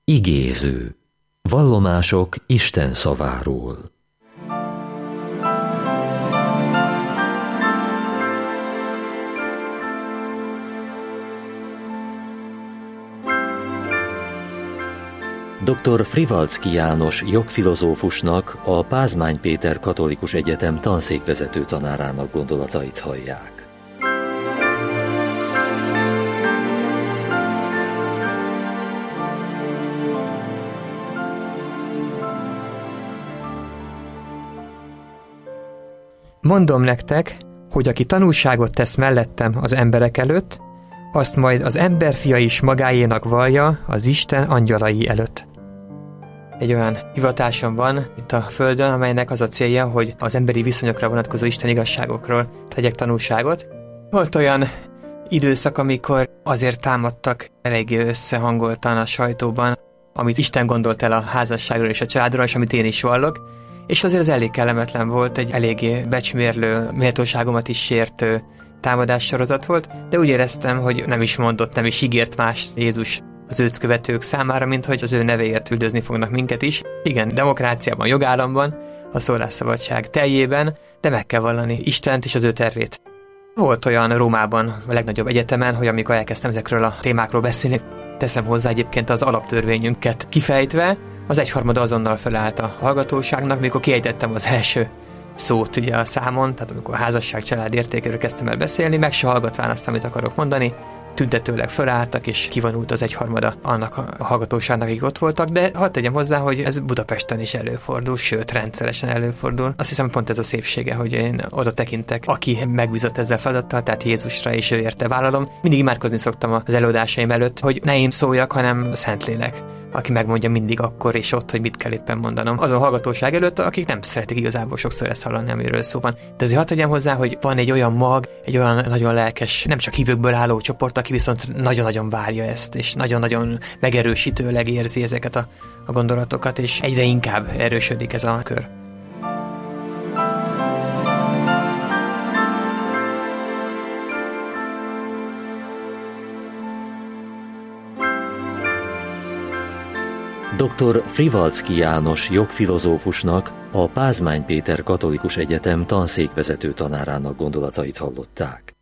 Igéző. Vallomások Isten szaváról. Dr. Frivalczky János jogfilozófusnak, a Pázmány Péter Katolikus Egyetem tanszékvezető tanárának gondolatait hallják. Mondom nektek, hogy aki tanúságot tesz mellettem az emberek előtt, azt majd az emberfia is magáénak vallja az Isten angyalai előtt. Egy olyan hivatásom van itt a Földön, amelynek az a célja, hogy az emberi viszonyokra vonatkozó Isten igazságokról tegyek tanúságot. Volt olyan időszak, amikor azért támadtak eléggé összehangoltan a sajtóban, amit Isten gondolt el a házasságról és a családról, és amit én is vallok, és azért az elég kellemetlen volt, egy eléggé becsmérlő, méltóságomat is sértő támadássorozat volt, de úgy éreztem, hogy nem is mondott, nem is ígért más Jézus az őt követők számára, mint hogy az ő nevéért üldözni fognak minket is. Igen, demokráciában, jogállamban, a szólásszabadság teljében, de meg kell vallani Istent és az ő tervét. Volt olyan Rómában, a legnagyobb egyetemen, hogy amikor elkezdtem ezekről a témákról beszélni, teszem hozzá egyébként az alaptörvényünket kifejtve, az egyharmada azonnal felállt a hallgatóságnak, mikor kiejtettem az első szót ugye a számon, tehát amikor a házasság család értékéről kezdtem el beszélni, meg se hallgatván azt, amit akarok mondani, tüntetőleg felálltak, és kivonult az egyharmada annak a hallgatóságnak, akik ott voltak, de hadd tegyem hozzá, hogy ez Budapesten is előfordul, sőt, rendszeresen előfordul. Azt hiszem, pont ez a szépsége, hogy én oda tekintek, aki megbízott ezzel feladattal, tehát Jézusra, és ő érte vállalom. Mindig imádkozni szoktam az előadásaim előtt, hogy ne én szóljak, hanem Szentlélek, aki megmondja mindig akkor és ott, hogy mit kell éppen mondanom. Azon a hallgatóság előtt, akik nem szeretik igazából sokszor ezt hallani, amiről szó van. De azért hadd tegyem hozzá, hogy van egy olyan mag, egy olyan nagyon lelkes, nem csak hívőkből álló csoport, aki viszont nagyon-nagyon várja ezt, és nagyon-nagyon megerősítőleg érzi ezeket a gondolatokat, és egyre inkább erősödik ez a kör. Dr. Frivalczky János jogfilozófusnak, a Pázmány Péter Katolikus Egyetem tanszékvezető tanárának gondolatait hallották.